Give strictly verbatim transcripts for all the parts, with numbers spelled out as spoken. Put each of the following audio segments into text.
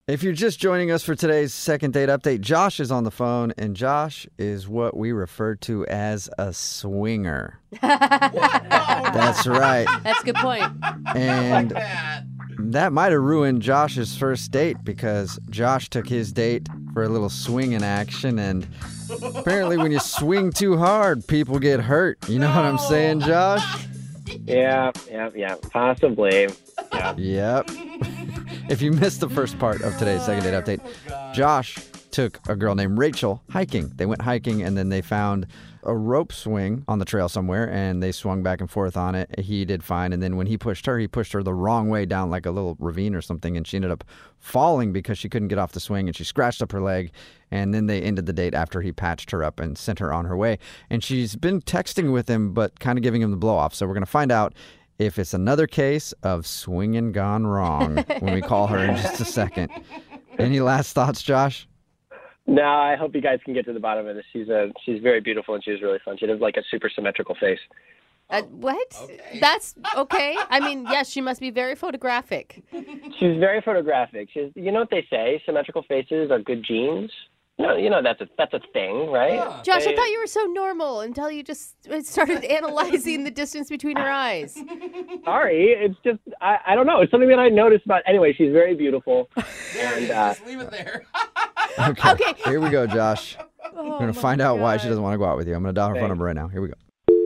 If you're just joining us for today's second date update, Josh is on the phone, and Josh is what we refer to as a swinger. That's right. That's a good point. And that might have ruined Josh's first date because Josh took his date for a little swinging action, and apparently when you swing too hard, people get hurt. You know what I'm saying, Josh? Yeah, yeah, yeah, possibly. Yeah. Yep. If you missed the first part of today's second date update, Josh took a girl named Rachel hiking. They went hiking and then they found a rope swing on the trail somewhere and they swung back and forth on it. He did fine. And then when he pushed her, he pushed her the wrong way down like a little ravine or something. And she ended up falling because she couldn't get off the swing and she scratched up her leg. And then they ended the date after he patched her up and sent her on her way. And she's been texting with him, but kind of giving him the blow off. So we're going to find out if it's another case of swinging gone wrong when we call her in just a second. Any last thoughts, Josh? No, I hope you guys can get to the bottom of this. She's a she's very beautiful and she was really fun. She had like a super symmetrical face. Uh, what? Okay. That's okay. I mean, yes, she must be very photographic. She's very photographic. She's, you know what they say? Symmetrical faces are good genes. No, you know that's a that's a thing, right? Yeah. Josh, They- I thought you were so normal until you just started analyzing the distance between her eyes. Sorry, it's just I, I don't know. It's something that I noticed about. Anyway, she's very beautiful. There it And is. uh, Just leave it there. Okay. Okay. Here we go, Josh. Oh, We're going to my find out why she God. doesn't want to go out with you. I'm going to dial her phone Thanks. number right now. Here we go.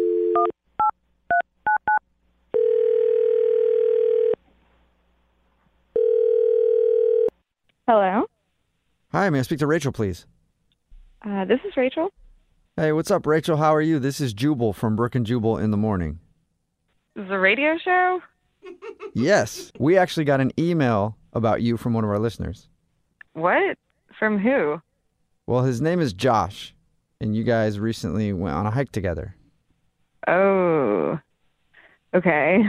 Hello. Hi, may I speak to Rachel, please? Uh, this is Rachel. Hey, what's up, Rachel? How are you? This is Jubal from Brook and Jubal in the Morning. This is a radio show. Yes, we actually got an email about you from one of our listeners. What? From who? Well, his name is Josh, and you guys recently went on a hike together. Oh. Okay.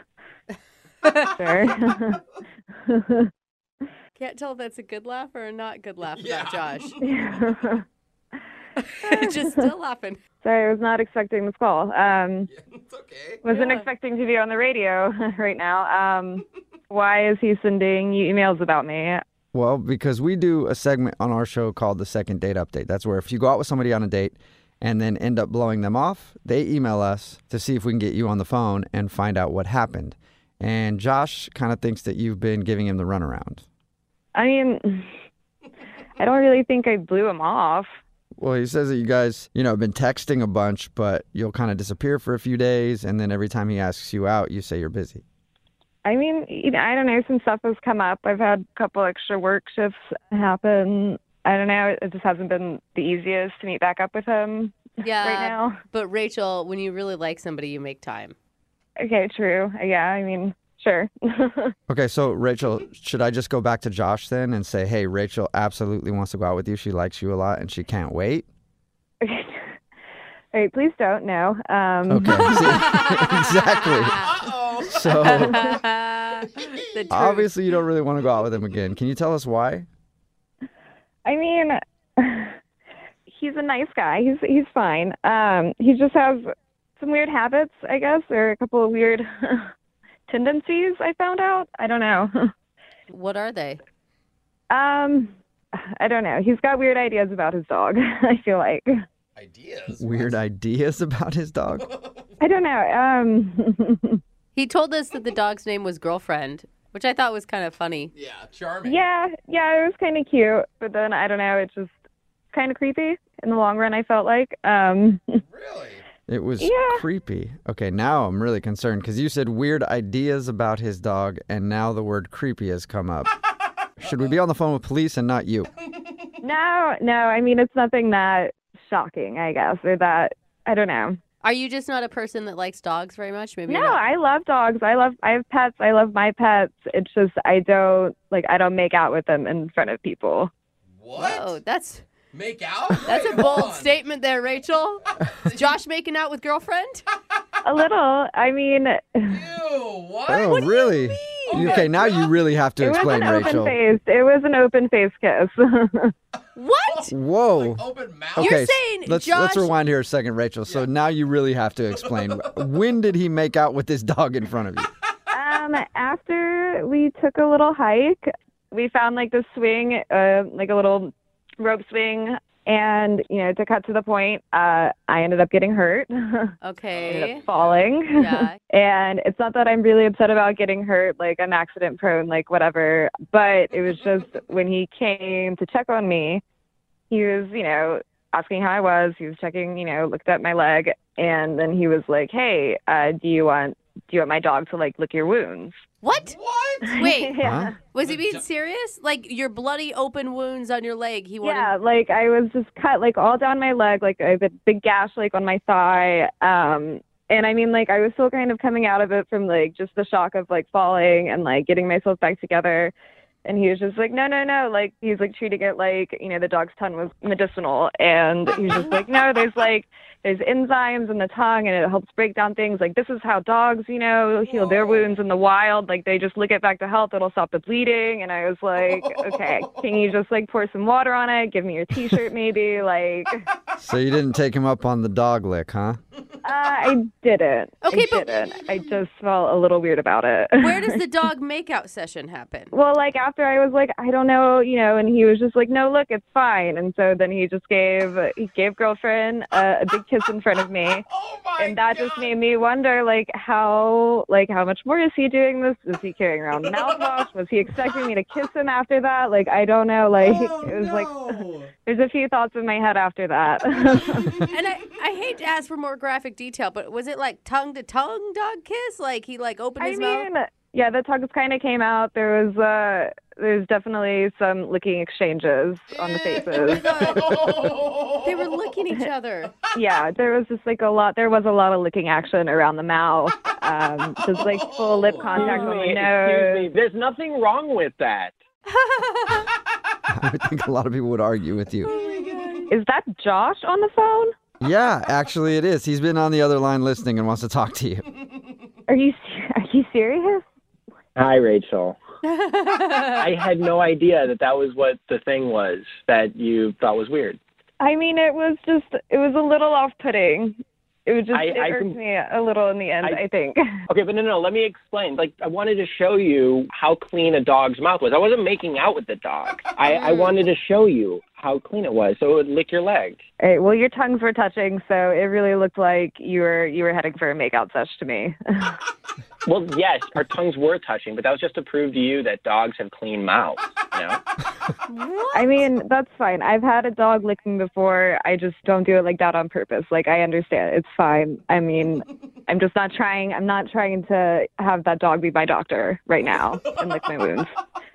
Sure. Can't tell if that's a good laugh or a not good laugh Yeah. about Josh. Just still laughing. Sorry, I was not expecting this call. Um, Yeah, it's okay. wasn't Yeah. expecting to be on the radio right now. Um, why is he sending you emails about me? Well, because we do a segment on our show called the Second Date Update. That's where if you go out with somebody on a date and then end up blowing them off, they email us to see if we can get you on the phone and find out what happened. And Josh kind of thinks that you've been giving him the runaround. I mean, I don't really think I blew him off. Well, he says that you guys, you know, have been texting a bunch, but you'll kind of disappear for a few days, and then every time he asks you out, you say you're busy. I mean, you know, I don't know. Some stuff has come up. I've had a couple extra work shifts happen. I don't know. It just hasn't been the easiest to meet back up with him Yeah. right now. But Rachel, when you really like somebody, you make time. Okay, true. Yeah, I mean, sure. Okay, so Rachel, should I just go back to Josh then and say, hey, Rachel absolutely wants to go out with you. She likes you a lot, and she can't wait? Okay. All right, please don't. No. Um, Okay, see, exactly. Uh-oh. So The truth. obviously you don't really want to go out with him again. Can you tell us why? I mean, he's a nice guy. He's he's fine. Um, he just has some weird habits, I guess, or a couple of weird tendencies. I found out. I don't know. What are they? um, I don't know. He's got weird ideas about his dog. I feel like. Ideas. Weird What? ideas about his dog? I don't know. Um, He told us that the dog's name was Girlfriend, which I thought was kind of funny. Yeah, charming. yeah, yeah, it was kind of cute, but then I don't know. It just kind of creepy in the long run. I felt like. Um, Really? It was Yeah. creepy. Okay, now I'm really concerned because you said weird ideas about his dog, and now the word creepy has come up. Should we be on the phone with police and not you? no, no. I mean, it's nothing that shocking, I guess, or that I don't know. Are you just not a person that likes dogs very much? Maybe No, you're not. I love dogs. I love. I have pets. I love my pets. It's just I don't like. I don't make out with them in front of people. What? Whoa, that's Make out? that's a Come bold on. statement there, Rachel. Is Josh making out with Girlfriend? A little. I mean, it Ew, what? Oh, really? You- Okay. Okay, now you really have to was explain, an Rachel. open faced. It was an open face kiss. What? Whoa. Like open mouth? You're Okay, saying let's Josh- let's rewind here a second, Rachel. So now you really have to explain. When did he make out with this dog in front of you? um, after we took a little hike, we found like this swing, uh, like a little rope swing. And, you know, to cut to the point, uh, I ended up getting hurt. ended Okay. up falling. Yeah. And it's not that I'm really upset about getting hurt, like I'm accident prone, like whatever. But it was just when he came to check on me, he was, you know, asking how I was. He was checking, you know, looked at my leg. And then he was like, hey, uh, do you want, do you want my dog to like lick your wounds? What? What? Wait, Huh? was he being serious? Like your bloody open wounds on your leg? He wanted. Yeah, like I was just cut like all down my leg, like I have a big gash like on my thigh. Um, and I mean, like I was still kind of coming out of it from like just the shock of like falling and like getting myself back together. And he was just like, no, no, no. Like he's like treating it like, you know, the dog's tongue was medicinal. And he was just like, no, there's like, there's enzymes in the tongue and it helps break down things. Like this is how dogs, you know, heal their wounds in the wild. Like they just lick it back to health. It'll stop the bleeding. And I was like, okay, can you just like pour some water on it? Give me your t-shirt maybe? Like, So you didn't take him up on the dog lick, huh? uh, I didn't. Okay, I but- didn't. I just felt a little weird about it. Where does the dog makeout session happen? Well, like after I was like, I don't know, you know, and he was just like, no, look, it's fine. And so then he just gave he gave girlfriend a, a big kiss in front of me, Oh my and that God. just made me wonder, like how like how much more is he doing this? Is he carrying around mouthwash? Was he expecting me to kiss him after that? Like I don't know. Like Oh, it was like no. there's a few thoughts in my head after that. And I, I hate to ask for more graphic detail, but was it like tongue to tongue dog kiss? Like he like opened I his mouth? mean, yeah, the tongues kind of came out. There was uh, there's definitely some licking exchanges on the faces. They were licking each other. Yeah, there was just like a lot. There was a lot of licking action around the mouth, um, just like full lip contact on Excuse the me, excuse me. nose. There's nothing wrong with that. I would think a lot of people would argue with you. Is that Josh on the phone? Yeah, actually it is. He's been on the other line listening and wants to talk to you. Are you se- are you serious? Hi, Rachel. I had no idea that that was what the thing was that you thought was weird. I mean, it was just it was a little off-putting. It was just I- it I irked can- me a little in the end. I- I think. Okay, but no, no, let me explain. Like, I wanted to show you how clean a dog's mouth was. I wasn't making out with the dog. I, I wanted to show you how clean it was, so it would lick your leg. Hey, well, your tongues were touching, so it really looked like you were you were heading for a makeout sesh to me. Well, yes, our tongues were touching, but that was just to prove to you that dogs have clean mouths. You know? I mean, that's fine. I've had a dog lick me before. I just don't do it like that on purpose. Like, I understand. It's fine. I mean, I'm just not trying. I'm not trying to have that dog be my doctor right now and lick my wounds.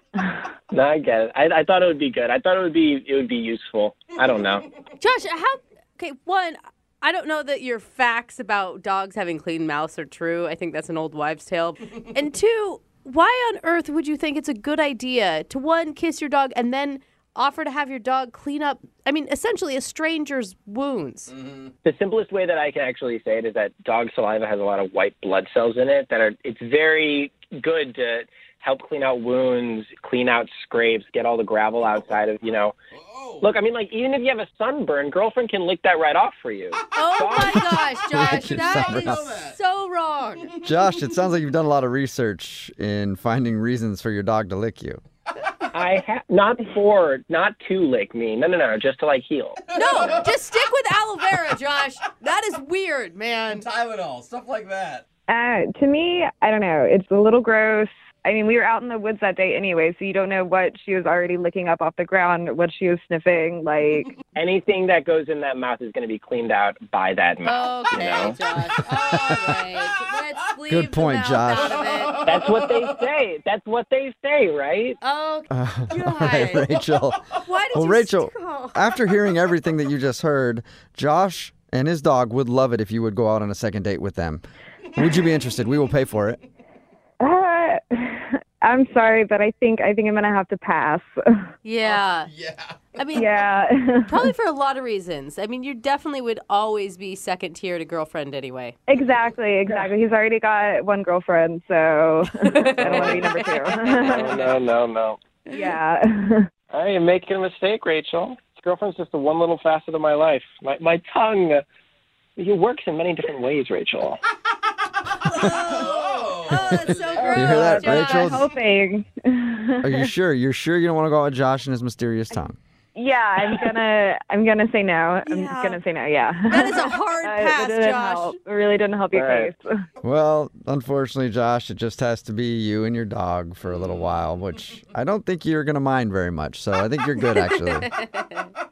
No, I get it. I, I thought it would be good. I thought it would be it would be useful. I don't know. Josh, how? Okay, one, I don't know that your facts about dogs having clean mouths are true. I think that's an old wives' tale. And two, why on earth would you think it's a good idea to one, kiss your dog and then offer to have your dog clean up, I mean, essentially a stranger's wounds? The simplest way that I can actually say it is that dog saliva has a lot of white blood cells in it that are. It's very good to help clean out wounds, clean out scrapes, get all the gravel outside of, you know. Oh. Look, I mean, like, even if you have a sunburn, girlfriend can lick that right off for you. Oh my gosh, Josh, Your that sunburn. is so wrong. Josh, it sounds like you've done a lot of research in finding reasons for your dog to lick you. I ha- not for, not to lick me. No, no, no, just to, like, heal. No, just stick with aloe vera, Josh. That is weird, man. Tylenol, stuff like that. Uh, to me, I don't know. It's a little gross. I mean, we were out in the woods that day anyway, so you don't know what she was already licking up off the ground, what she was sniffing. Like, Anything that goes in that mouth is going to be cleaned out by that mouth. Okay, You know? Josh. All right. Let's leave Good point, the mouth Josh. out of it. That's what they say. That's what they say, right? Oh, Uh, God. Rachel. Why did Well, you Rachel, st- oh. after hearing everything that you just heard, Josh and his dog would love it if you would go out on a second date with them. Would you be interested? We will pay for it. uh, I'm sorry, but I think I think I'm gonna have to pass. Yeah. Yeah. I mean, Yeah, probably for a lot of reasons. I mean, you definitely would always be second tier to girlfriend anyway. exactly, exactly. He's already got one girlfriend, so I don't want to be number No, two. no, no, no. Yeah. I am making a mistake, Rachel. This girlfriend's just the one little facet of my life. My my tongue, uh, it works in many different ways, Rachel. Oh, that's so gross. You hear that, Josh. Rachel? Hoping. Are you sure? You're sure you don't want to go out with Josh and his mysterious tongue? Yeah, I'm gonna I'm gonna say no. I'm Yeah. gonna say no. Yeah. That is a hard Uh, pass, it didn't Josh. help. It really didn't help your Right. case. Well, unfortunately, Josh, it just has to be you and your dog for a little while, which I don't think you're going to mind very much. So I think you're good, actually.